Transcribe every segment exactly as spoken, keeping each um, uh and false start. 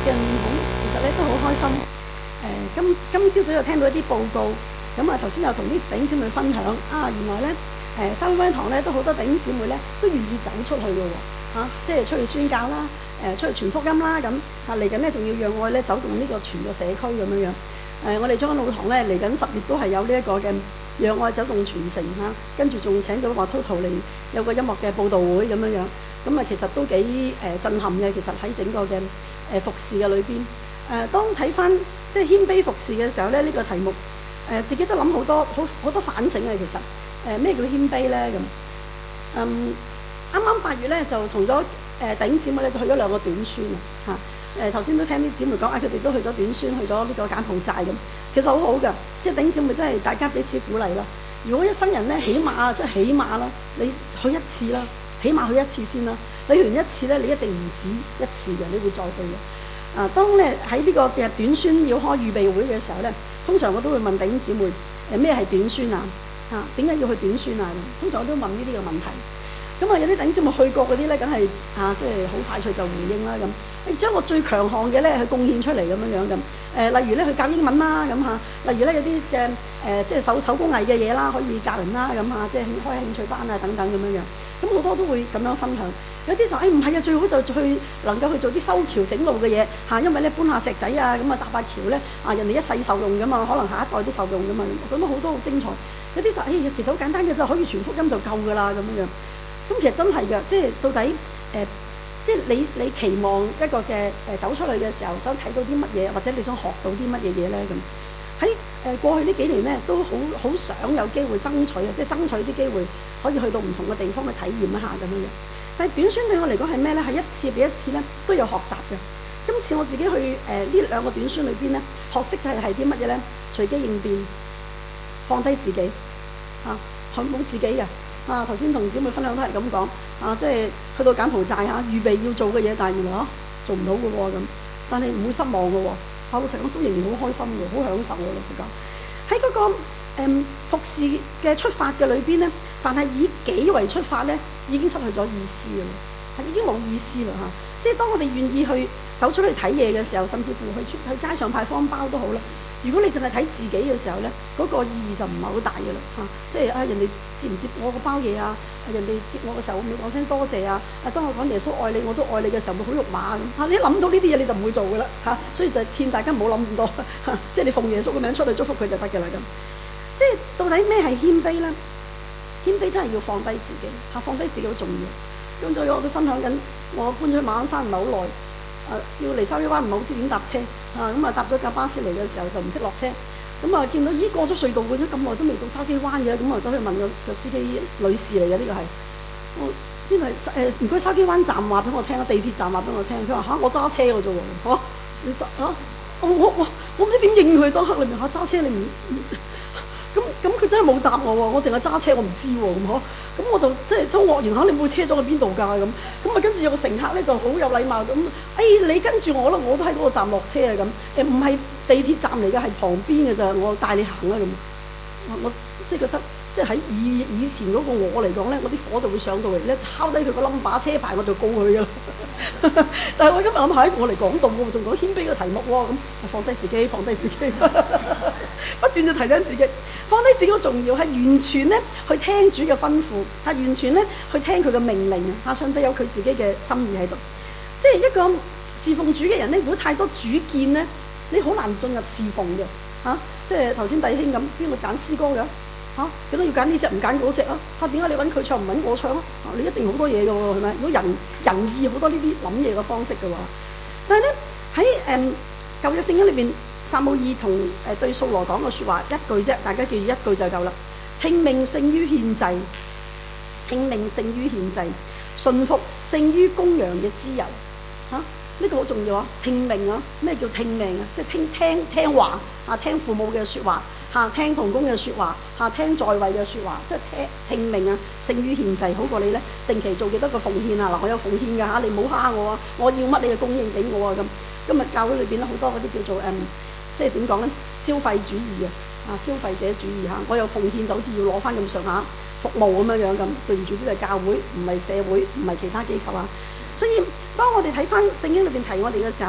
嘅面孔，其實咧都好開心。誒、呃，今今朝早又聽到一啲報告，咁啊頭先又同啲弟兄姊妹分享啊，原來咧誒三威堂咧都好多弟兄姊妹咧都願意走出去嘅喎、啊，即係出去宣教啦，誒、呃、出去傳福音啦，咁啊嚟緊咧仲要讓愛咧走動呢個全個社區咁樣樣。誒、呃，我哋將軍澳堂咧嚟緊十月都係有呢一個嘅讓愛走動全城嚇，跟住仲請咗華滔圖嚟有個音樂嘅報導會咁樣樣。咁啊，其實都幾誒、呃、震撼嘅。其實喺整個嘅誒、呃、服侍嘅裏邊，誒、呃、當睇翻即係謙卑服侍嘅時候咧，呢、這個題目誒、呃、自己都諗好多好好多反省嘅。其實誒咩、呃、叫謙卑咧咁？嗯，啱啱八月咧就同咗誒弟兄姊妹咧就去咗兩個短宣啊嚇。誒頭先都聽啲姊妹講啊，佢哋都去咗短宣，去咗呢個柬埔寨咁。其實好好嘅，即係弟兄姊妹真係大家彼此鼓勵啦。如果一生人咧，起碼即係起碼啦，你去一次啦。起碼去一次先啦，你去完一次咧，你一定唔止一次嘅，你會再去嘅。啊，當咧喺呢個嘅短宣要開預備會嘅時候咧，通常我都會問弟兄姊妹誒咩係短宣啊？啊，點解要去短宣啊？通常我都問呢啲嘅問題。咁啊，有啲弟兄姊妹去過嗰啲咧，梗係啊，即係好快脆就回應啦咁。誒，將我最強項嘅咧去貢獻出嚟咁樣樣咁。誒、呃，例如咧去教英文啦咁嚇，例如咧有啲嘅誒即係手手工藝嘅嘢啦，可以教人啦咁嚇，即係開興趣班啊等等咁樣樣。咁好多都會咁樣分享，有啲就誒唔係啊，最好就去能夠去做啲修橋整路嘅嘢嚇，因為咧搬下石仔啊，咁啊搭下橋咧啊，人哋一世受用噶嘛，可能下一代都受用噶嘛，咁都好多好精彩。有啲就誒、哎、其實好簡單嘅就可以傳福音就夠噶啦咁樣樣。咁其實真係嘅，即係到底誒、呃，即係你你期望一個嘅誒、呃、走出去嘅時候，想睇到啲乜嘢，或者你想學到啲乜嘢嘢咧咁。喺誒過去呢幾年咧，都好好想有機會爭取啊，即係爭取啲機會可以去到唔同嘅地方去體驗一下咁樣樣。但係短宣對我嚟講係咩咧？係一次比一次咧都有學習嘅。今次我自己去誒呢、呃、兩個短宣裏邊咧，學識嘅係啲乜嘢咧？隨機應變，放低自己啊，佢冇自己嘅啊。頭先同姊妹分享都係咁講啊，即係去到柬埔寨啊，預備要做嘅嘢，但係原來啊做唔到嘅喎咁，但係唔會失望嘅喎。老實講都仍然好開心嘅，好享受嘅。老實講喺嗰個、嗯、服侍嘅出發嘅裏邊咧，凡係以己為出發咧，已經失去咗意思嘅啦，係已經冇意思啦嚇。即係當我哋願意去走出去睇嘢嘅時候，甚至乎去出去街上派方包都好啦。如果你淨係睇自己嘅時候咧，嗰、那個意義就唔係好大嘅啦嚇。即係啊，人哋接唔接我個包嘢啊？人哋接我嘅時候，我咪講聲多謝啊！啊，當我講耶穌愛你，我都愛你嘅時候，會好肉麻咁嚇。你一諗到呢啲嘢，你就唔會做嘅啦嚇。所以就勸大家唔好諗咁多嚇。即係你奉耶穌嘅名出去祝福佢就得嘅啦咁。即係到底咩係謙卑咧？謙卑真係要放低自己嚇，放低自己好重要。咁所以我都分享緊，我搬咗去馬鞍山唔係好耐。誒、啊、要嚟筲箕灣唔係好知點搭車嚇，咁啊搭咗架巴士嚟嘅時候就唔識落車，咁啊見到咦過咗隧道嘅啫，咁耐都未到筲箕灣嘅，咁啊走去問個個司機女士嚟嘅，呢個係我邊係誒唔該筲箕灣站話俾我聽啊，地鐵站話俾我聽，佢話嚇我揸車嘅啫喎嚇，你揸嚇我我我我唔知點應佢，當刻裏面嚇揸車你唔咁咁佢真係冇答我喎，我淨係揸車我唔知喎咁呵。咁我就即係周愕然嚇，你部車咗去邊度㗎咁？咁啊跟住有個乘客咧就好有禮貌咁，誒、哎、你跟住我啦，我都喺嗰個站落車啊咁。誒唔係地鐵站嚟嘅，係旁邊嘅咋，我帶你行啦咁。我我即係覺得，即係喺以以前嗰個我嚟講咧，我啲火就會上到嚟咧，抄低佢個 number 車牌我就告佢㗎啦。但係我今日諗下，我嚟講道喎，仲講謙卑嘅題目喎，咁放低自己，放低自己，不斷就提醒自己。放低自己好重要，係完全咧去聽主嘅吩咐，係完全咧去聽佢嘅命令啊！上帝有佢自己嘅心意喺度。即係一個侍奉主嘅人咧，如果太多主見咧，你好難進入侍奉嘅嚇、啊。即係頭先弟兄咁，邊個揀詩歌嘅嚇？點解要揀呢隻唔揀嗰隻啊？嚇點解你揾佢唱唔揾我唱啊？你一定好多嘢嘅喎，係咪？如果人人意好多呢啲諗嘢嘅方式嘅話，但係咧喺誒舊約聖經裏邊。撒母耳同誒對掃羅講嘅説話一句啫，大家記住一句就夠啦。聽命勝於獻祭，聽命勝於獻祭，順服勝於公羊嘅脂油。嚇、啊，呢、這個好重要啊！聽命啊，咩叫聽命啊？即係聽聽聽話啊，聽父母嘅説話嚇、啊，聽同工嘅説話嚇、啊，聽在位嘅説話，即係聽聽命啊，勝於獻祭，好過你咧定期做幾多個奉獻啊！嗱，我有奉獻㗎嚇，你唔好蝦我啊！我要乜你就供應俾我啊咁。今日教會裏邊咧好多嗰啲叫做誒。嗯即係點講咧？消費主義啊，啊消費者主義嚇，我有奉獻就好似要攞翻咁上下服務咁樣樣咁。對唔住，呢個係教會，唔係社會，唔係其他機構啊。所以當我哋睇翻聖經裏邊提我哋嘅時候，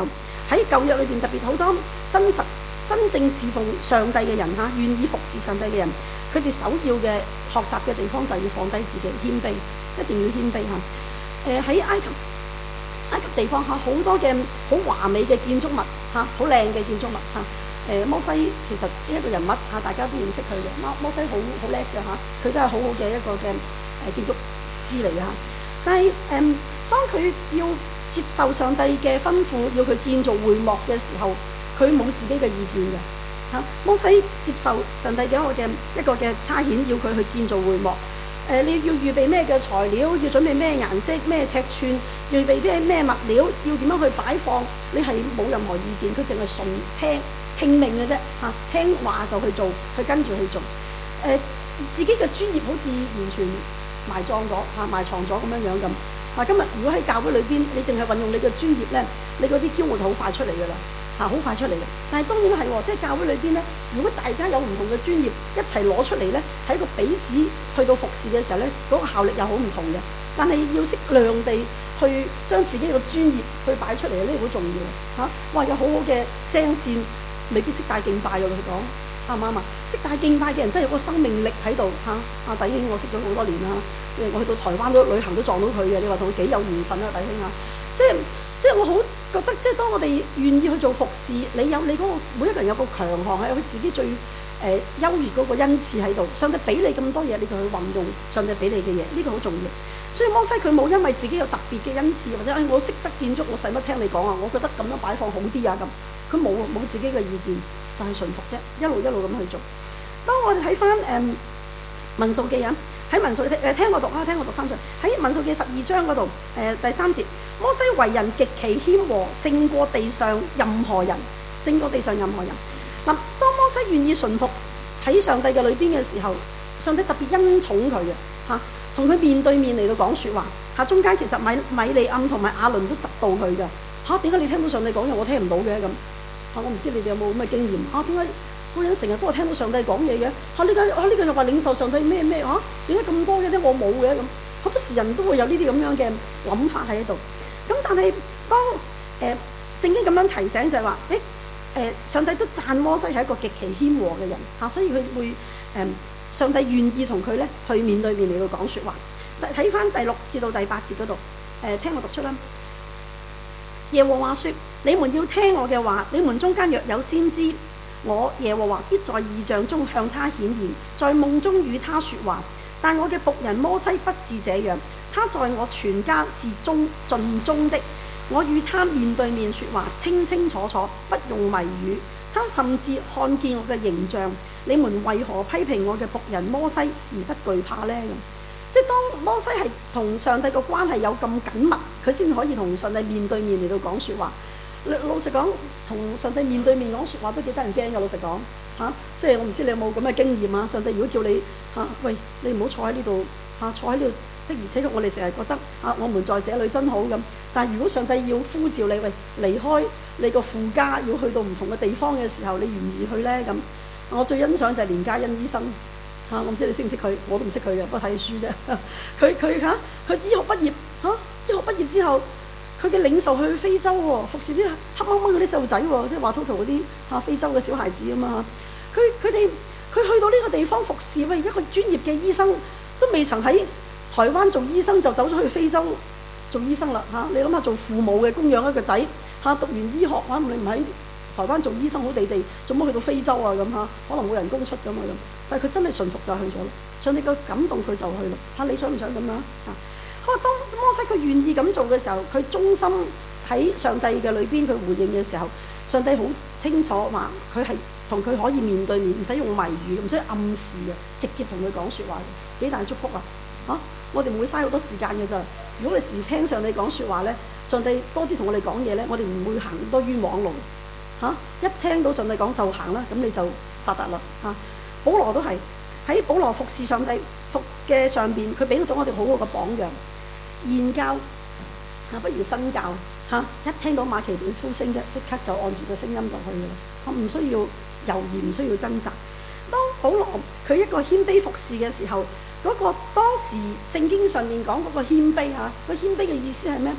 喺舊約裏邊特別好多真實真正侍奉上帝嘅人嚇，願意服侍上帝嘅人，佢哋首要嘅學習嘅地方就係要放低自己，謙卑，一定要謙卑嚇。誒、呃、喺埃及埃及地方嚇，好多嘅好華美嘅建築物嚇，好靚嘅建築物嚇。誒、呃、摩西其實呢一個人物嚇，大家都認識佢嘅。摩摩西好好叻嘅嚇，佢都係好好嘅一個嘅誒建築師嚟嘅嚇。但係誒、呃，當佢要接受上帝嘅吩咐，要佢建造會幕嘅時候，佢冇自己嘅意見嘅嚇。摩西接受上帝嘅一個嘅一個嘅差遣，要佢去建造會幕。誒、呃，你要預備咩嘅材料，要準備咩顏色、咩尺寸，預備啲咩物料，要點樣去擺放，你係冇任何意見，佢淨係順聽聽命嘅啫嚇，聽話就去做，去跟住去做。誒、呃，自己嘅專業好似完全埋葬咗嚇，埋藏咗咁樣樣咁。嗱、啊，今日如果喺教會裏邊，你淨係運用你嘅專業咧，你嗰啲驕傲就好快出嚟㗎啦嚇，好、啊、快出嚟嘅。但係當然係喎，即係教會裏邊咧，如果大家有唔同嘅專業一齊攞出嚟咧，喺個彼此去到服侍嘅時候咧，嗰、那個效力又好唔同嘅。但係要適量地去將自己嘅專業去擺出嚟，呢個好重要嚇、啊。哇，有好好嘅聲線，未必識帶敬拜㗎，佢講啱唔啱啊？識帶敬拜嘅人真係有個生命力喺度嚇。阿、啊、弟兄，我識咗好多年啦。我去到台灣都旅行都撞到佢嘅，你話同佢幾有緣分啊，弟兄啊！即係即係我好覺得，即係當我哋願意去做服侍，你有你嗰、那個每一個人有個強項，係有佢自己最誒、呃、優越嗰個恩賜喺度。上帝俾你咁多嘢，你就去運用上帝俾你嘅嘢，呢、這個好重要。所以摩西佢冇因為自己有特別嘅恩賜，或者誒、哎、我識得建築，我使乜聽你講啊？我覺得咁樣擺放好啲啊咁，佢冇冇自己嘅意見，就係、是、順服啫，一路一路咁去做。當我哋睇翻誒民數記啊。喺民數誒、呃、聽我讀啊，聽我讀翻出喺民數記十二章嗰度誒第三節，摩西為人極其謙和，勝過地上任何人，勝過地上任何人。嗱、啊，當摩西願意順服喺上帝嘅裏邊嘅時候，上帝特別恩寵佢嘅嚇，同、啊、佢面對面嚟到講説話嚇、啊，中間其實米米利暗同埋亞倫都窒到佢嘅嚇，點、啊、解你聽到上帝講嘢，我聽唔到嘅咁嚇？我唔知你哋有冇咁嘅經驗嚇？點、啊、解？嗰人成日都係聽到上帝講嘢嘅嚇，呢個嚇呢個又話領受上帝咩咩嚇？點解咁多嘅啫？我冇嘅咁，好多時人都會有呢啲咁樣嘅諗法喺度。咁但係當誒聖經咁樣提醒就係話，誒誒上帝都讚摩西係一個極其謙和嘅人嚇，所以佢會誒、呃、上帝願意同佢咧去面對面嚟到講説話。睇翻第六至到第八節嗰度誒，聽我讀出啦。耶和華說：你們要聽我嘅話，你們中間若有先知，我耶和華必在異象中向他顯現，在夢中與他說話。但我嘅僕人摩西不是這樣，他在我全家是忠盡忠的。我與他面對面說話，清清楚楚，不用謎語。他甚至看見我嘅形象。你們為何批評我嘅僕人摩西而不懼怕呢？即係當摩西係同上帝個關係有咁緊密，佢先可以同上帝面對面嚟到講説話。老實講，同上帝面對面講説話都幾得人驚㗎。老實講嚇、啊，即係我唔知你有冇咁嘅經驗啊？上帝如果叫你嚇、啊，喂，你唔好坐喺呢度嚇，坐喺呢度的，而且我哋成日覺得啊，我們在這裏真好咁。但係如果上帝要呼召你，喂，離開你個父家，要去到唔同嘅地方嘅時候，你願意去咧？咁我最欣賞就係連家欣醫生嚇、啊，我唔知你識唔識佢，我都唔識佢嘅，不過睇書啫。佢佢嚇，佢、啊、醫學畢業嚇、啊，醫學畢業之後。佢嘅領袖去非洲喎，服侍啲黑掹掹嗰啲細路仔喎，即係華圖圖嗰啲嚇非洲嘅小孩子啊嘛。佢佢哋佢去到呢個地方服侍，喂，一個專業嘅醫生都未曾喺台灣做醫生，就走咗去非洲做醫生啦嚇、啊。你諗下，做父母嘅供養一個仔嚇、啊，讀完醫學嚇、啊，你唔喺台灣做醫生好地地，做乜去到非洲啊咁嚇？可能冇人工出咁啊咁。但係佢真係順服就去咗啦，上帝個感動佢就去啦嚇、啊。你想唔想咁樣嚇？不過當摩西佢願意咁做嘅時候，佢忠心喺上帝嘅裏邊，佢回應嘅時候，上帝好清楚話佢係同佢可以面對面，唔使用謎語，唔使暗示嘅，直接同佢講説話嘅，幾大祝福啊！嚇、啊，我哋唔會嘥好多時間嘅咋。如果你時聽上帝講説話咧，上帝多啲同我哋講嘢咧，我哋唔會行咁多冤枉路嚇、啊。一聽到上帝講就行啦，咁你就發達啦嚇。保羅都係喺保羅服侍上帝服嘅上邊，佢俾到咗我哋好好嘅榜樣。現教啊，不如新教嚇、啊！一聽到馬其頓呼聲啫，即刻就按住個聲音就去嘅啦。我、啊、唔需要猶豫，唔需要掙扎。當保羅佢一個謙卑服侍嘅時候，嗰、那個當時聖經上面講嗰個謙卑嚇，個謙卑嘅意思係咩？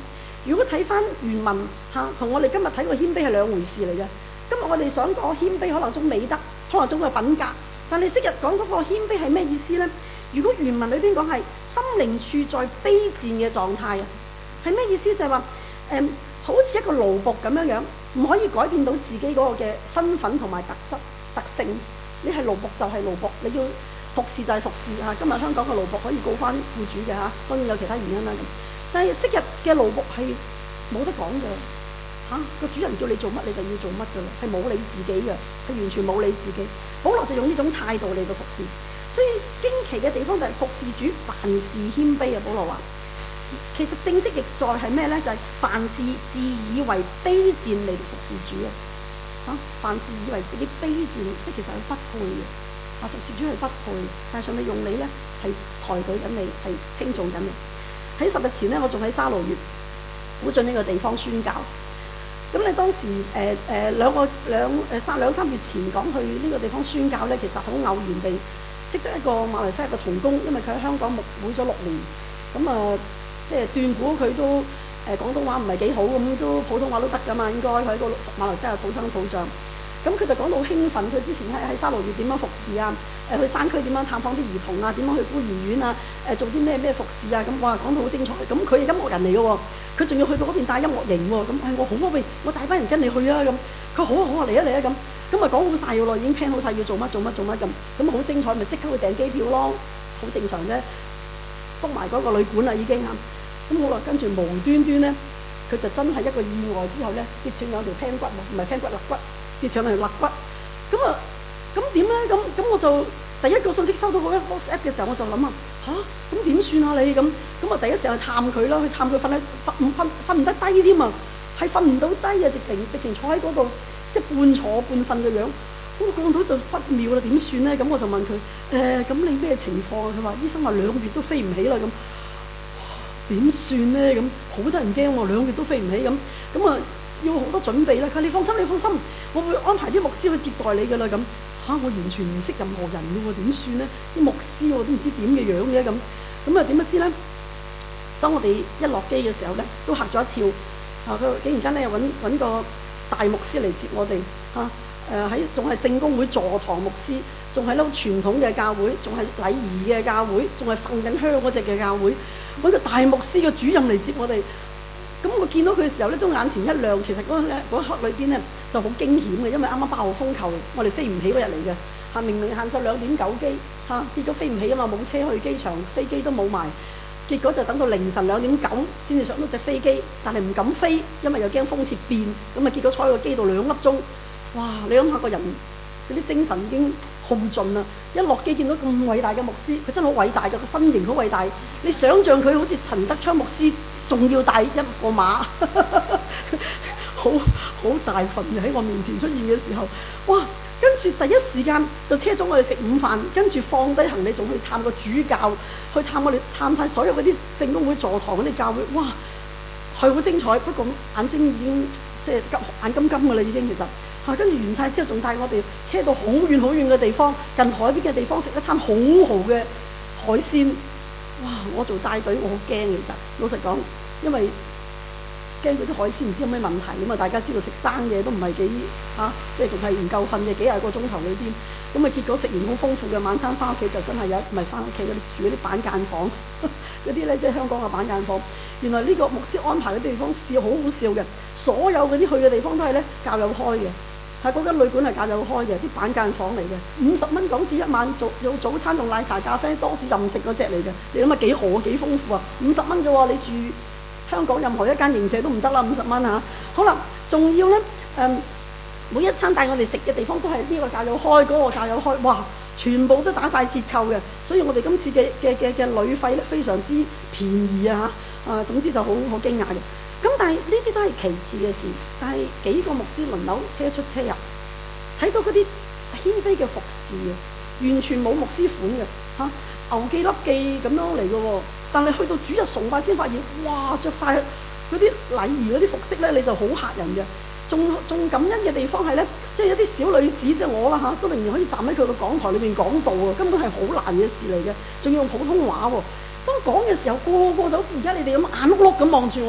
如果睇翻原文嚇，同我哋今日睇個謙卑係兩回事嚟嘅。今日我哋想講謙卑，可能種美德，可能種個品格。但係昔日講嗰個謙卑係咩意思呢？如果原文裏邊講係心靈處在卑賤嘅狀態啊，係咩意思？就係話誒，好似一個奴僕咁樣樣，唔可以改變到自己嗰個嘅身份同埋特質特性。你係奴僕就係奴僕，你要服侍就係服侍嚇。今日香港嘅奴僕可以告翻僱主嘅嚇，當然有其他原因啦咁。但係昔日嘅奴僕係冇得講嘅嚇，個主人叫你做乜你就要做乜㗎啦，係冇你自己嘅，係完全冇你自己。保羅就用呢種態度嚟到服侍，所以驚奇嘅地方就係服侍主凡事謙卑啊！保羅話，其實正式譯在係咩咧？就係、是、凡事自以為卑賤嚟到服侍主啊！嚇，凡事以為自己卑賤，即係其實係不配嘅。啊，服侍主係不配嘅，但係上帝用你咧係抬舉緊你，係稱頌緊你。喺十日前咧，我仲喺沙羅越古晉呢個地方宣教。咁你當時誒誒兩個兩誒三兩三月前講去呢個地方宣教咧，其實好偶然地識得一個馬來西亞嘅同工，因為佢喺香港牧會咗六年，咁啊即係斷估佢都誒、呃、廣東話唔係幾好，咁都普通話都得㗎嘛，應該佢喺個馬來西亞土生土長。咁佢就講到興奮，佢之前喺喺沙羅越點樣服侍啊？誒、呃、去山區點樣探訪啲兒童啊？點樣去孤兒院啊？誒、呃、做啲咩咩服侍啊？咁哇講到好精彩。咁佢係音樂人嚟嘅喎，佢仲要去到嗰邊帶音樂營喎。咁誒我好啊，喂，我帶班人跟你去啊咁。佢好啊好啊，嚟啊嚟啊咁。咁啊講好晒㗎咯，已經 plan 好晒要做乜做乜做乜咁。咁好精彩，咪即刻去訂機票咯，好正常啫。book埋嗰個旅館啦已經啊。咁好啦，跟住無端端咧，佢就真係一個意外之後咧，跌斷兩條頸骨喎，唔係頸骨肋骨。跌上嚟肋骨，咁啊，咁點咧？咁咁我就第一個信息收到嗰個 WhatsApp 嘅時候，我就諗啊，吓，咁點算啊你咁？咁啊第一時間去探佢啦，去探佢瞓喺瞓唔瞓瞓唔得低添啊，係瞓唔到低啊，直情直情坐喺嗰度，即係半坐半瞓嘅樣。咁我講到就不妙啦，點算咧？咁我就問佢，誒、呃，咁你咩情況啊？佢話醫生話兩個月都飛唔起啦，咁點算咧？咁好得人驚喎，兩個月都飛唔起咁，咁啊。要好多準備啦！佢話你放心，你放心，我會安排啲牧師去接待你㗎啦咁。嚇、啊，我完全唔識任何人㗎喎，點算咧？啲牧師我都唔知點嘅樣嘅咁。咁啊點不知咧？當我哋一落機嘅時候咧，都嚇咗一跳。啊，佢竟然間咧揾揾個大牧師嚟接我哋嚇。誒喺仲係聖公會座堂牧師，仲係咧好傳統嘅教會，仲係禮儀嘅教會，仲係瞓緊香嗰隻嘅教會，揾個大牧師嘅主任嚟接我哋。咁我見到佢嘅時候咧，都眼前一亮。其實嗰咧嗰刻裏邊咧就好驚險嘅，因為啱啱八號風球，我哋飛唔起嗰日嚟嘅嚇。明明晏晝兩點九機嚇，結果飛唔起啊嘛，冇車去機場，飛機都冇埋。結果就等到凌晨兩點九先至上到隻飛機，但係唔敢飛，因為又驚風切變。咁啊，結果坐喺個機度兩粒鐘。哇！你諗下個人嗰啲精神已經耗盡啦。一落機見到咁偉大嘅牧師，佢真係好偉大嘅，個身形好偉大。你想象佢好似陳德昌牧師。仲要大一個馬，好好大份嘅喺我面前出現嘅時候，哇！跟住第一時間就車咗我哋食午飯，跟住放低行李，仲去探個主教，去探我哋探晒所有嗰啲聖公會座堂嗰啲教會，哇！係好精彩，不過眼睛已經即係急眼金金㗎啦，已經其實嚇。跟住完晒之後，仲帶我哋車到好遠好遠嘅地方，近海邊嘅地方食一餐好豪嘅海鮮。哇！我做帶隊，我好驚其實，老實講，因為驚嗰啲海鮮唔知有咩問題咁啊！大家知道食生嘢都唔係幾嚇，即係仲係唔夠瞓嘅幾廿個鐘頭裏邊，咁啊結果食完好豐富嘅晚餐，翻屋企就真係有唔係翻屋企嗰啲住嗰啲板間房，嗰啲咧即係香港嘅板間房。原來呢個牧師安排嘅地方是好好笑嘅，所有嗰啲去嘅地方都係咧教友開嘅。係嗰間旅館係教友開嘅，啲板間房嚟嘅，五十蚊港紙一晚，做做早餐同奶茶咖啡多士任食嗰隻嚟嘅。你諗下幾好啊，幾豐富啊！五十蚊啫喎，你住香港任何一間營舍都唔得啦，五十蚊嚇。好啦，仲要咧誒、嗯，每一餐帶我哋食嘅地方都係呢個教友開，嗰、那個教友開，哇！全部都打晒折扣嘅，所以我哋今次嘅嘅嘅嘅旅費咧非常之便宜啊嚇。啊，總之就好好驚訝嘅。咁但係呢啲都係其次嘅事，但係幾個牧師輪流車出車入，睇到嗰啲謙卑嘅服侍啊，完全冇牧師款嘅嚇、啊，牛記粒記咁樣嚟嘅喎。但係去到主日崇拜先發現，哇！着晒嗰啲禮儀嗰啲服飾咧，你就好嚇人嘅。仲仲感恩嘅地方係咧，即係一啲小女子即係我啦嚇，都仍然可以站喺佢個講台裏邊講道啊，根本係好難嘅事嚟嘅，仲要用普通話喎。當講嘅時候，個個就好似而家你哋咁眼碌碌咁望住我。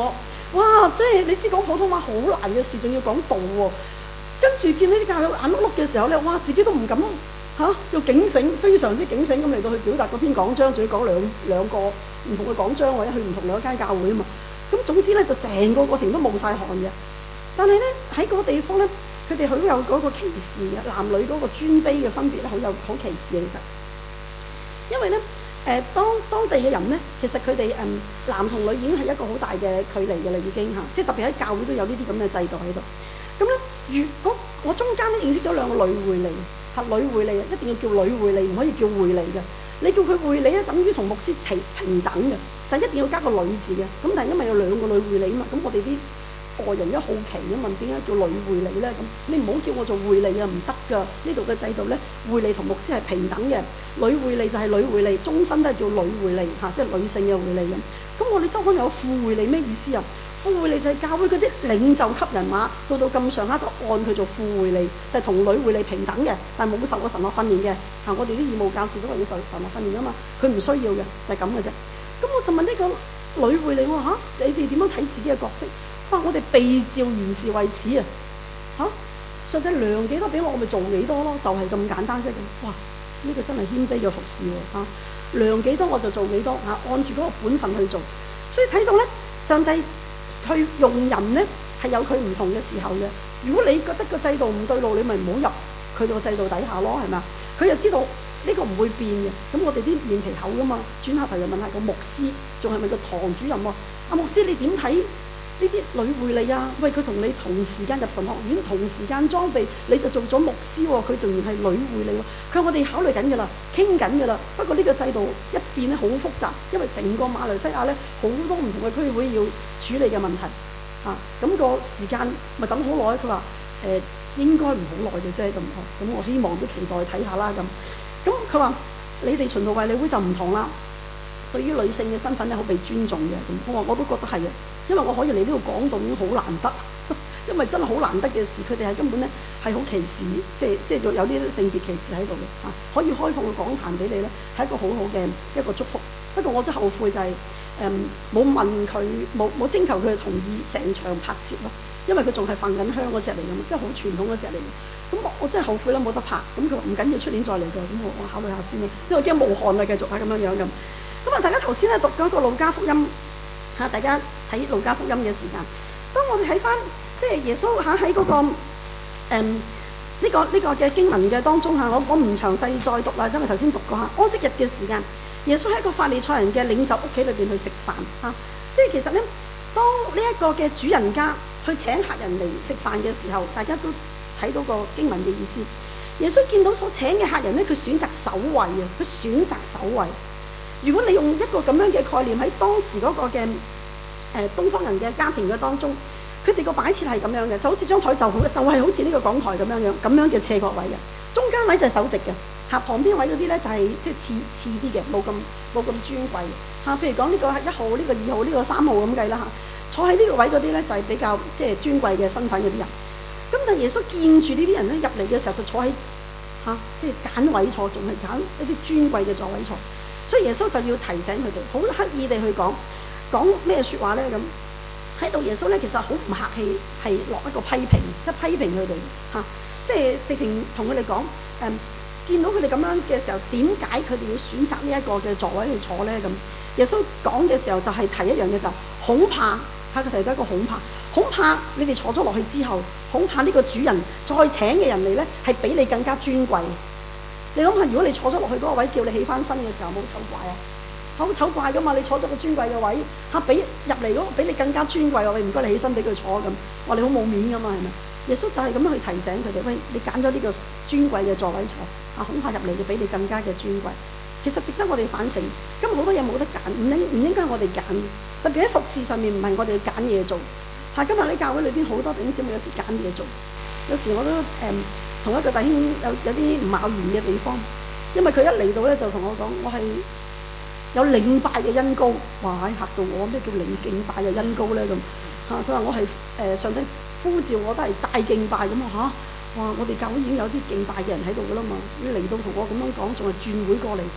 哇！即係你知講普通話好難嘅事，仲要講道喎。跟住見到啲教友眼碌碌嘅時候咧，哇！自己都唔敢嚇、啊，要警醒，非常之警醒咁嚟到去表達嗰篇講章，仲要講兩兩個唔同嘅講章，或者去唔同兩間教會啊嘛。咁總之咧，就成個過程都冒晒汗嘅。但係咧喺嗰個地方咧，佢哋好有嗰個歧視嘅，男女嗰個尊卑嘅分別咧，好有好歧視嘅其實。因為咧誒、呃，當當地嘅人咧，其實佢哋誒男同女已經係一個好大嘅距離嘅啦，已經嚇，即係特別喺教會都有呢啲咁嘅制度喺度。咁咧，如果我中間咧認識咗兩個女會理，係女會理啊，一定要叫女會理，唔可以叫會理嘅。你叫佢會理咧，等於同牧師平平等嘅，但係一定要加個女字嘅。咁但係因為有兩個女會理啊嘛，咁我哋啲外人一好奇咁問點解叫女會理咧？咁你唔好叫我做會理啊，唔得㗎。呢度嘅制度咧，會理同牧師係平等嘅，女會理就係女會理，終身都係叫女會理嚇，即係女性嘅會理咁。咁我哋周刊有副會理咩意思啊？副會理就係教會嗰啲領袖級人馬，到到咁上下就按佢做副會理，就係、是、同女會理平等嘅，但係冇受過神學訓練嘅嚇。我哋啲義務教士都係要受神學訓練㗎嘛，佢唔需要嘅，就係咁嘅啫。咁我就問呢個女會理，我話嚇，你哋點樣睇自己嘅角色？哇！我哋被召原是為此啊嚇，上帝量幾多俾我，我咪做幾多咯，就係、是、咁簡單啫咁。哇！呢、這個真係謙卑嘅服侍喎嚇，量幾多我就做幾多嚇，按住嗰個本分去做。所以睇到咧，上帝去用人咧係有佢唔同嘅時候嘅。如果你覺得個制度唔對路，你咪唔好入佢個制度底下咯，係咪？佢又知道呢個唔會變嘅。咁我哋啲面皮厚噶嘛，轉下頭又問下個牧師，仲係咪個堂主任喎？阿、啊、牧師你點睇呢啲女會理啊？喂，佢同你同時間入神學院，同時間裝備，你就做咗牧師喎、哦，佢仲然係女會理喎。佢話我哋考慮緊㗎啦，傾緊㗎啦。不過呢個制度一變咧好複雜，因為成個馬來西亞咧好多唔同嘅區會要處理嘅問題啊。咁、那個時間咪等好耐。佢話誒應該唔好耐嘅啫咁。咁我希望都期待睇下啦咁。咁佢話你哋循道衛理會就唔同啦。對於女性嘅身份咧，好被尊重嘅咁，我話我都覺得係嘅，因為我可以嚟呢度講道已經好難得，因為真係好難得嘅事，佢哋係根本咧係好歧視，即係即係有啲性別歧視喺度嘅嚇，可以開放個講壇俾你咧，係一個好好嘅一個祝福。不過我真係後悔就係誒冇問佢，冇冇徵求佢嘅同意，成場拍攝咯，因為佢仲係瞓緊香嗰隻嚟嘅，即係好傳統嗰隻嚟嘅。咁我我真係後悔啦，冇得拍。咁佢話唔緊要，出年再嚟嘅。咁我我考慮下先啦，因為驚冒汗啊，繼續係咁樣樣咁。咁啊！大家頭先咧讀咗個路加福音嚇，大家睇路加福音嘅時間，當我哋睇翻即係耶穌嚇喺嗰個誒呢、嗯這個呢、這個嘅經文嘅當中嚇，我我唔詳細再讀啦，因為頭先讀過嚇安息日嘅時間，耶穌喺一個法利賽人嘅領袖屋企裏邊去食飯嚇，即係其實咧，當呢一個嘅主人家去請客人嚟食飯嘅時候，大家都睇到個經文嘅意思。耶穌見到所請嘅客人咧，佢選擇首位啊，佢選擇首位。如果你用一個咁樣嘅概念喺當時嗰個嘅誒、呃、東方人嘅家庭嘅當中，佢哋個擺設係咁樣嘅，就好似張台就好，就係、是、好似呢個講台咁樣樣，咁樣嘅斜角位嘅，中間位就係首席嘅，嚇旁邊位嗰啲咧就係即係次次啲嘅，冇咁冇咁尊貴嚇。譬如講呢個係一號，呢、這個二號，呢、這個三號咁計啦嚇。坐喺呢個位嗰啲咧就係、是、比較即係尊貴嘅身份嗰啲人。咁但係耶穌見住呢啲人咧入嚟嘅時候就坐喺嚇，即係揀位坐，仲係揀一啲尊貴嘅座位坐。所以耶穌就要提醒佢哋，好刻意地去講講咩説話咧咁。喺度耶穌咧其實好唔客氣，係落一個批評，即係批評佢哋嚇，即係直情同佢哋講誒，見到佢哋咁樣嘅時候，點解佢哋要選擇呢一個嘅座位去坐咧咁？耶穌講嘅時候就係提一樣嘢就恐怕，嚇佢提到一個恐怕，恐怕你哋坐咗落去之後，恐怕呢個主人再請嘅人嚟咧係比你更加尊貴。你諗下，如果你坐咗落去嗰個位，叫你起翻身嘅時候，冇醜怪啊！好醜怪噶嘛！你坐咗個尊貴嘅位，嚇比入嚟嗰個比你更加尊貴喎！你唔該你起身俾佢坐咁，話你好冇面噶嘛係咪？耶穌就係咁樣去提醒佢哋，喂，你揀咗呢個尊貴嘅座位坐，嚇恐怕入嚟嘅比你更加嘅尊貴。其實值得我哋反省。今日好多嘢冇得揀，唔應唔應該我哋揀。特別喺服侍上面，唔係我哋去揀嘢做。嚇，今日喺教會裏邊好多弟兄姊妹有時揀嘢做，有時我都誒。嗯同一個弟兄有有啲唔咬弦嘅地方，因為佢一嚟到咧就同我講，我係有領拜嘅恩膏，哇！嚇到我，咩叫領敬拜嘅恩膏咧咁嚇？佢話我係誒、呃、上帝呼召我都係大敬拜咁啊嚇！哇！我哋教會已經有啲敬拜嘅人喺度噶啦嘛，你嚟到同我咁樣講，仲係轉會過嚟，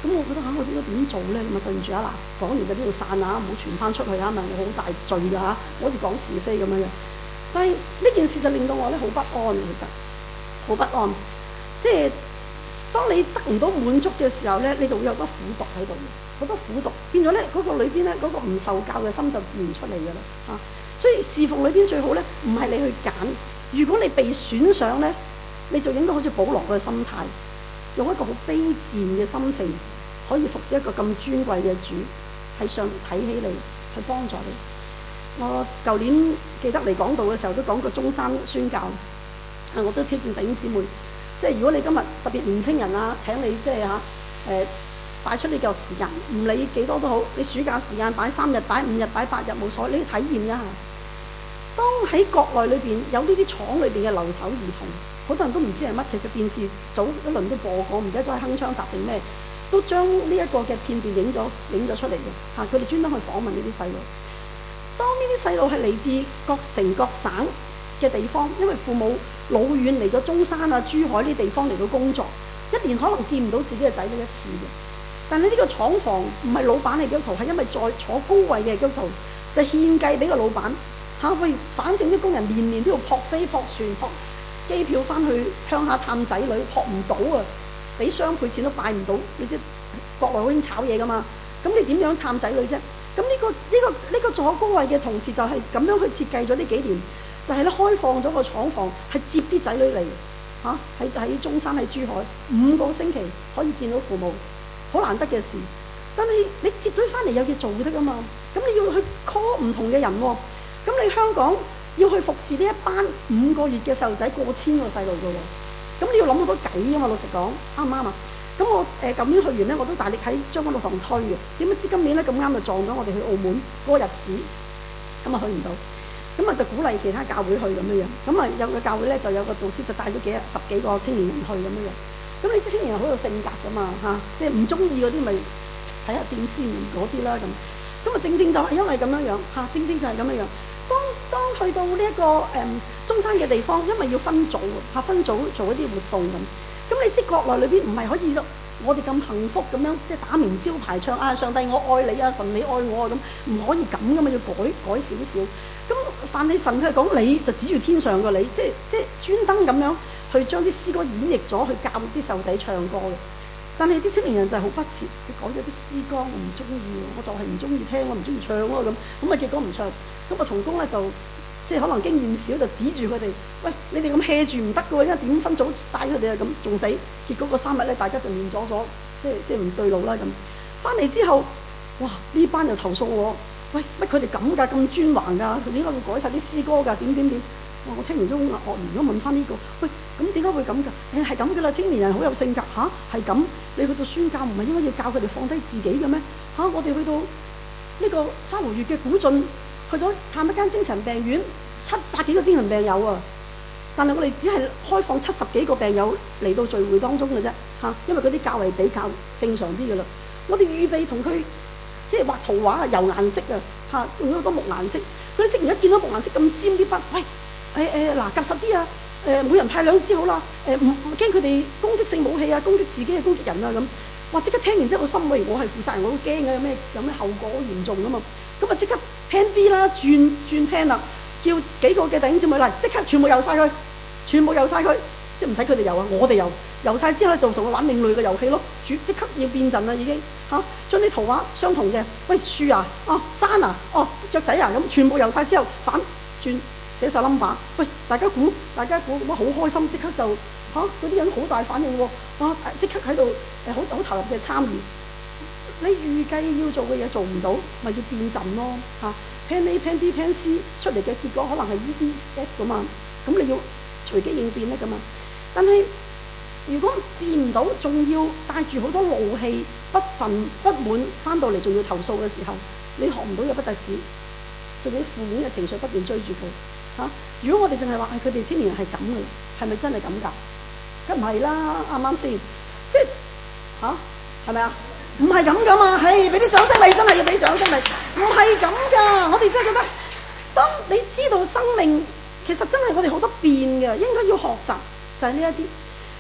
咁我覺得嚇、啊，我應該點做咧？咁啊對唔住啊嗱，講完就呢度散啊，唔好傳翻出去啊，咪我好大罪㗎嚇，好似講是非咁樣嘅。但係呢件事就令到我咧好不安，其實好不安。即係當你得唔到滿足嘅時候咧，你就會有多苦毒喺度，好多苦毒變咗咧，嗰、那個裏邊咧嗰個唔受教嘅心就自然出嚟㗎啦嚇。所以侍奉裏邊最好咧，唔係你去揀，如果你被選上咧，你就應該好似保羅嘅心態，用一個好卑賤嘅心情，可以服侍一個咁尊貴嘅主，喺上睇起嚟去幫助你。我舊年記得嚟講道嘅時候都講過中山宣教，啊我都挑戰弟兄姊妹，即係如果你今日特別年青人啊，請你即係嚇誒擺出呢個時間，唔理幾多都好，你暑假時間擺三日、擺五日、擺八日冇所謂，你去體驗一下。當喺國內裏邊有呢啲廠裏邊嘅留守兒童，好多人都唔知係乜，其實電視早一輪都播過，唔記得咗係鏗鏘集定咩，都將呢一個嘅片段影咗影咗出嚟嘅嚇，佢哋專登去訪問呢啲細路。當呢啲細路係嚟自各城各省嘅地方，因為父母老遠嚟咗中山啊、珠海呢啲地方嚟到工作，一年可能見唔到自己嘅仔女一次嘅。但係呢個廠房唔係老闆係基督徒，係因為在坐高位嘅基督徒就獻計俾個老闆嚇，喂，反正啲工人年年都要撲飛撲船撲機票翻去鄉下探仔女，撲唔到啊，俾雙倍錢都買唔到。你知國內好興炒嘢噶嘛，咁你點樣探仔女啫？咁呢、這個呢、這個呢、這個坐高位嘅同事就係咁樣去設計咗呢幾年，就係、是、咧開放咗個廠房，係接啲仔女嚟嚇，喺、啊、喺中山喺珠海五個星期可以見到父母，好難得嘅事。但係你接咗翻嚟有嘢做得噶嘛？咁你要去 call 唔同嘅人喎、哦，咁你香港要去服侍呢一班五個月嘅細路仔，過千個細路噶喎，咁你要諗好多計啊嘛！老實講，啱唔啱啊？咁我誒舊年去完咧，我都大力喺將軍澳堂推嘅。點不知今年咧咁啱就撞到我哋去澳門嗰個日子，咁啊去唔到，咁啊就鼓勵其他教會去咁樣樣。咁啊有個教會咧就有個導師就帶咗幾十幾個青年人去咁樣樣。咁你知青年人好有性格噶嘛嚇、啊，即係唔中意嗰啲咪睇下點先嗰啲啦咁。咁啊正正就係因為咁樣樣嚇，正正就係咁樣樣。當當去到呢、這、一個誒、嗯、中山嘅地方，因為要分組嚇，分組做一啲活動咁。咁你知國內裏邊唔係可以我哋咁幸福咁樣，即係打明招牌唱啊上帝我愛你啊，神你愛我啊咁，唔可以咁噶嘛，要改改少少。咁凡係神佢係講你就指住天上個你，即係即係專登咁樣去將啲詩歌演繹咗去教啲細路仔唱歌嘅。但係啲青年人就係好不屑，佢改咗啲詩歌我唔中意，我就係唔中意聽，我唔中意唱咯咁，咁啊結果唔唱。咁啊同工咧就即係可能經驗少，就指住佢哋，喂，你哋咁 hea 住唔得嘅喎，因為點分組帶佢哋啊咁，仲死。結果嗰三日咧，大家就面咗咗，即係即係唔對路啦咁。翻嚟之後，哇！呢班就投訴我，喂，乜佢哋咁㗎，咁專橫㗎，佢點解會改晒啲詩歌㗎？點點點？哇！我聽完都愕然咁問翻呢個，喂，咁點解會咁㗎？誒係咁㗎啦，青年人好有性格吓，係咁。你去到宣教唔係應該要教佢哋放低自己嘅咩？嚇、啊！我哋去到呢個沙湖粵嘅古晉，去咗探一間精神病院，七百幾個精神病友啊！但係我哋只係開放七十幾個病友嚟到聚會當中嘅啫嚇，因為嗰啲較為比較正常啲嘅啦。我哋預備同佢即係畫圖畫啊，油顏色啊嚇，用咗好多木顏色。佢啲職員一見到木顏色咁尖啲筆，喂誒誒嗱，夾實啲啊！誒、呃、每人派兩支好啦，誒唔唔驚佢哋攻擊性武器啊，攻擊自己嘅攻擊人啊咁。哇！即刻聽完之後，個心喂，我係負責人，我都驚嘅，有咩有咩後果好嚴重噶嘛。咁啊即刻 plan B 啦，轉轉 plan 啦，叫幾個嘅弟兄姊妹嚟，即刻全部遊晒佢，全部遊晒佢，即係唔使佢哋遊啊，我哋遊遊曬之後咧，就同佢玩另類嘅遊戲咯。主即刻要變陣啦，已經嚇，將啲圖畫相同嘅，喂樹啊，哦山啊，哦雀仔啊，咁全部遊晒之後反轉。寫晒 number， 喂，大家估，大家估，咁啊好開心，即刻就嚇嗰啲人好大反應喎，啊即刻喺度誒好好投入嘅參與。你預計要做嘅嘢做唔到，咪要變陣咯嚇。plan A、plan B、plan C 出嚟嘅結果可能係 E、D、F 咁嘛，咁你要隨機應變咧咁嘛。但係如果變唔到，仲要帶住好多怒氣、不忿、不滿翻到嚟，仲要投訴嘅時候，你學唔到又不特止，仲有負面嘅情緒不斷追住佢。嚇、啊！如果我哋淨係話係佢哋青年人係咁嘅，係咪真係咁㗎？梗唔係啦，啱啱先？即係嚇係咪啊？唔係咁㗎嘛，係俾啲掌聲你，真係要俾掌聲你。唔係咁㗎，我哋真係覺得，當你知道生命其實真係我哋好多變嘅，應該要學習就係呢一啲。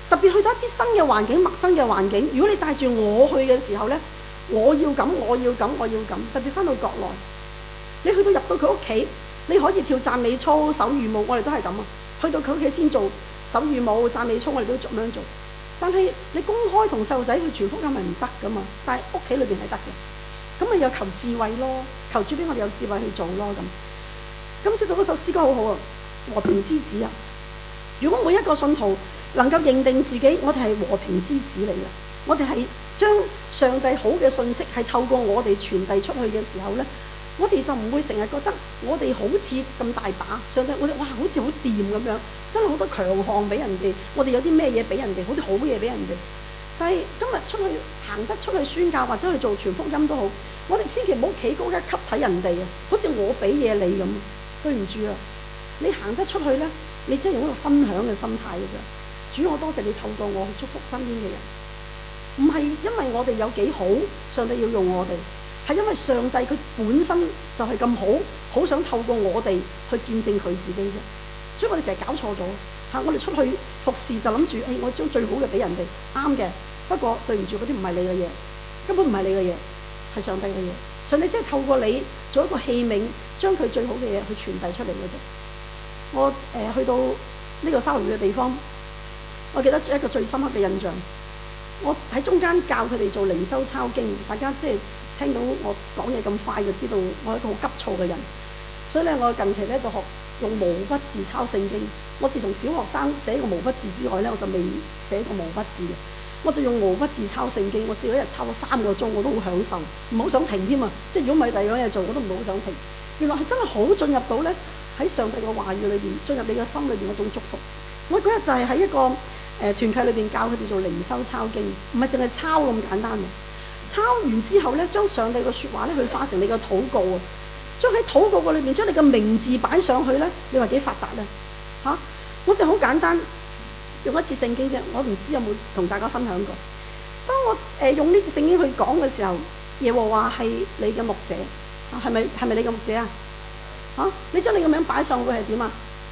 特別去到一啲新嘅環境、陌生嘅環境，如果你帶住我去嘅時候咧，我要咁，我要咁，我要咁。特別翻到國內，你去到入到佢屋企，你可以跳讚美操、手語舞，我哋都係咁啊。去到佢屋企先做手語舞、讚美操，我哋都咁樣做。但係你公開同細路仔去傳福音係唔得噶嘛，但係屋企裏邊係得嘅。咁咪有求智慧咯，求主俾我哋有智慧去做咯咁。今次做嗰首詩歌好好啊，和平之子啊！如果每一個信徒能夠認定自己，我哋係和平之子嚟嘅，我哋係將上帝好嘅信息係透過我哋傳遞出去嘅時候咧，我哋就唔會成日覺得我哋好似咁大把上帝，我哋哇好似好掂咁樣，真係好多強項俾人哋，我哋有啲咩嘢俾人哋，好啲好嘢俾人哋。但係今日出去行得出去宣教或者去做傳福音都好，我哋千祈唔好企高一級睇人哋啊，好似我俾嘢你咁。對唔住啊，你行得出去咧，你真係用一個分享嘅心態嘅啫。主，我多謝你透過我去祝福身邊嘅人，唔係因為我哋有幾好，上帝要用我哋，係因為上帝佢本身就係咁好，好想透過我哋去見證佢自己啫。所以我哋成日搞錯咗嚇，我哋出去服侍就諗住，誒、哎、我將最好嘅俾人哋，啱嘅。不過對唔住，嗰啲唔係你嘅嘢，根本唔係你嘅嘢，係上帝嘅嘢。上帝即係透過你做一個器皿，將佢最好嘅嘢去傳遞出嚟嘅啫。我誒、呃、去到呢個沙羅越嘅地方，我記得一個最深刻嘅印象，我喺中間教佢哋做靈修抄經，大家即係聽到我講嘢咁快就知道我係一個好急躁嘅人，所以咧我近期咧就學用毛筆字抄聖經。我自從小學生寫過毛筆字之外咧，我就未寫過毛筆字嘅。我就用毛筆字抄聖經，我試過一日抄咗三個鐘，我都好享受，唔好想停添啊！即係如果唔係第二樣嘢做，我都唔好想停。原來係真係好進入到咧喺上帝嘅話語裏邊，進入你嘅心裏邊嗰種祝福。我嗰日就係喺一個誒、呃、團契裏邊教佢哋做靈修抄經，唔係淨係抄咁簡單喎。抄完之後咧，將上帝嘅説話咧去化成你嘅禱告啊，將喺禱告嘅裏邊將你嘅名字擺上去咧，你話幾發達咧嚇、啊？我就好簡單。用一次聖經啫，我唔知有冇同大家分享過。當我誒、呃、用呢次聖經去講嘅時候，耶和華係你嘅牧者，係咪係咪你嘅牧者啊？嚇，你將你嘅名擺上去係點啊？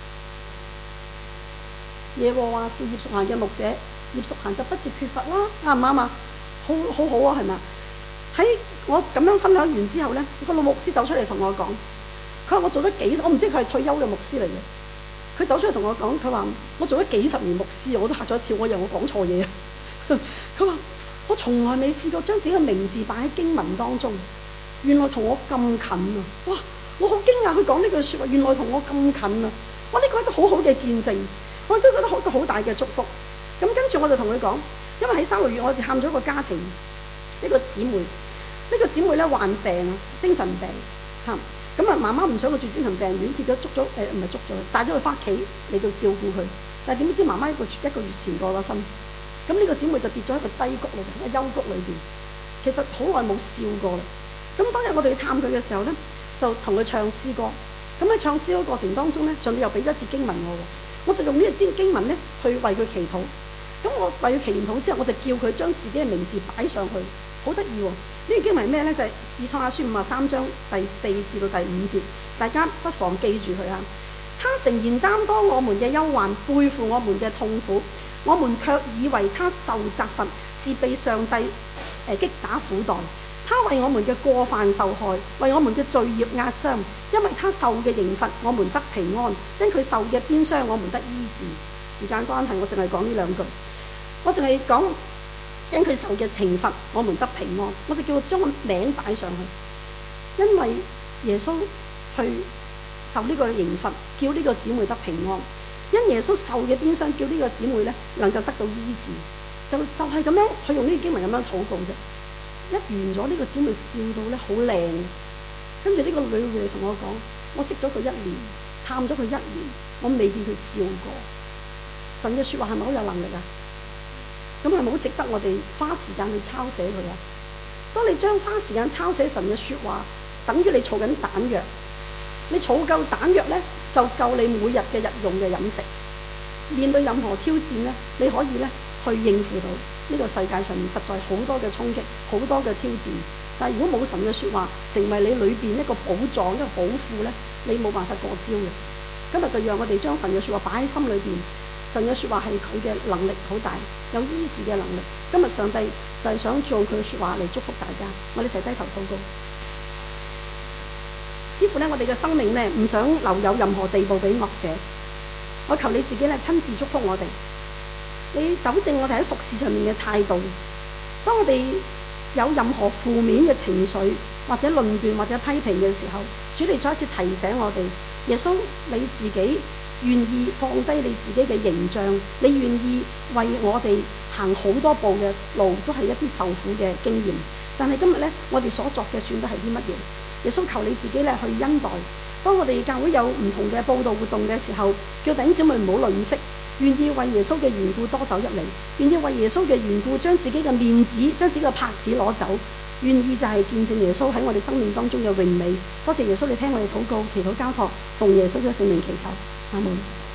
耶和華是葉淑嫻嘅牧者，葉淑嫻就不至缺乏啦，啱唔啱啊？好好好啊，係咪啊？喺我咁樣分享完之後咧，個老牧師走出嚟同我講，佢話我做咗幾，我唔知佢係退休嘅牧師嚟嘅。佢走出嚟同我講，佢話我做咗幾十年牧師，我都嚇咗一跳，我以為我講錯嘢啊！佢話我從來未試過將自己嘅名字擺喺經文當中，原來同我咁近啊！哇！我好驚訝，佢講呢句説話，原來同我咁近啊！我呢個係一個好好嘅見證，我亦都覺得一個好大嘅祝福。咁跟住我就同佢講，因為喺三個月我哋探咗一個家庭，一個姊妹，呢個姊妹咧患病啊，精神病嚇。咁啊，媽媽唔想佢住精神病院，結果捉咗誒，唔係捉咗佢，帶咗佢翻屋企嚟到照顧佢。但係點知媽媽一個一個月前過咗身，咁呢個姊妹就跌咗喺個低谷裏邊，喺幽谷裏邊。其實好耐冇笑過啦。咁當日我哋去探佢嘅時候咧，就同佢唱詩歌。咁喺唱詩歌過程當中咧，上帝又俾咗一節經文我喎，我就用呢一節經文咧去為佢祈禱。咁我為佢祈完禱之後，我就叫佢將自己嘅名字擺上去，好得意喎！呢個經文係咩咧？就係、是、以賽亞書五十三章第四至到第五節，大家不妨記住佢啊！他誠然擔當我們嘅憂患，背負我們嘅痛苦，我們卻以為他受責罰，是被上帝誒、呃、擊打苦待。他為我們嘅過犯受害，為我們嘅罪孽壓傷。因為他受嘅刑罰，我們得平安；因佢受嘅鞭傷，我們得醫治。時間關係，我淨係講呢兩句，我淨係講。因佢受嘅懲罰，我們得平安。我就叫佢將個名擺上去，因為耶穌去受呢個刑罰，叫呢個姊妹得平安。因耶穌受嘅鞭傷，叫呢個姊妹咧能夠得到醫治。就就係、是、咁樣，佢用呢個經文咁樣禱告啫。一完咗，呢、這個姊妹笑到咧好靚。跟住呢個女會嚟同我講：我識咗佢一年，探咗佢一年，我未見佢笑過。神嘅説話係咪好有能力啊？咁係咪好值得我哋花時間去抄寫佢啊？當你將花時間抄寫神嘅説話，等於你儲緊彈藥。你儲夠彈藥咧，就夠你每日嘅日用嘅飲食。面對任何挑戰咧，你可以咧去應付到。呢個世界上面實在好多嘅衝擊，好多嘅挑戰。但係如果冇神嘅説話，成為你裏邊一個寶藏、一個寶庫咧，你冇辦法過招嘅。今日就讓我哋將神嘅説話擺喺心裏邊。 神嘅説話係佢嘅能力好大，有醫治嘅能力。今日上帝就係想做佢嘅説話嚟祝福大家。我哋一齊低頭禱告。幾乎咧，我哋嘅生命咧唔想留有任何地步俾惡者。我求你自己咧親自祝福我哋，你糾正我哋喺服事上面嘅態度。當我哋有任何負面嘅情緒或者論斷或者批評嘅時候，主你再一次提醒我哋，耶穌你自己願意放低你自己嘅形象，你願意為我哋行好多步嘅路，都係一啲受苦嘅經驗。但係今日咧，我哋所作嘅選擇係啲乜嘢？耶穌求你自己咧去恩待。當我哋教會有唔同嘅佈道活動嘅時候，叫弟兄姊妹唔好吝嗇，願意為耶穌嘅緣故多走入嚟，願意為耶穌嘅緣故將自己嘅面子、將自己嘅帕子攞走，願意就係見證耶穌喺我哋生命當中嘅榮美。多謝耶穌，你聽我哋禱告、祈禱、交託，奉耶穌嘅聖名祈求，阿門。